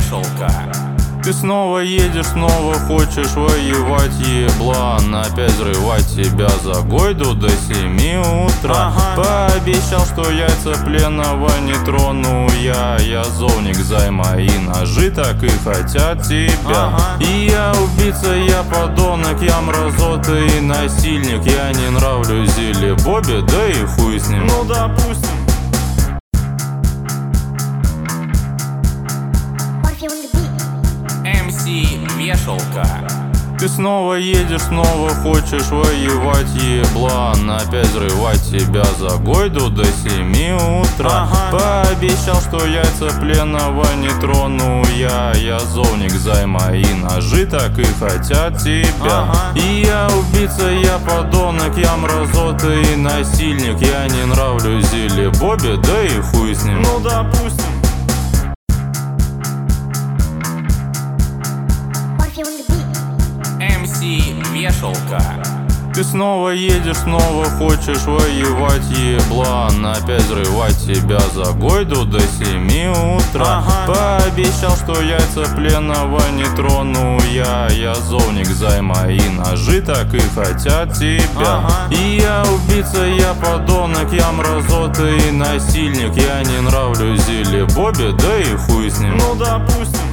Вешалка. Ты снова едешь, снова хочешь воевать, еблан. Опять взрывать тебя за гойду до 7 утра. Пообещал, что яйца пленного не трону я. Я зовник, займа и ножи так и хотят тебя. И я убийца, я подонок, я мразота и насильник. Я не нравлюсь Зиле Бобби, да и хуй с ним. Ну допустим. МС Вешалка. Ты снова едешь, снова хочешь воевать, еблан. Опять взрывать тебя за гойду до 7 утра. Пообещал, что яйца пленного не трону я. Я зовник, займа и ножи так и хотят тебя. И я убийца, я подонок, я мразота и насильник. Я не нравлюсь Зиле Бобби, да и хуй с ним. Ну допустим. МС Вешалка. Ты снова едешь, снова хочешь воевать, еблан. Опять взрывать тебя за гойду до 7 утра. Пообещал, что яйца пленного не трону я. Я зовник, займа и ножи так и хотят тебя. И я убийца, я подонок, я мразота и насильник. Я не нравлюсь Зиле Бобби, да и хуй с ним. Ну допустим.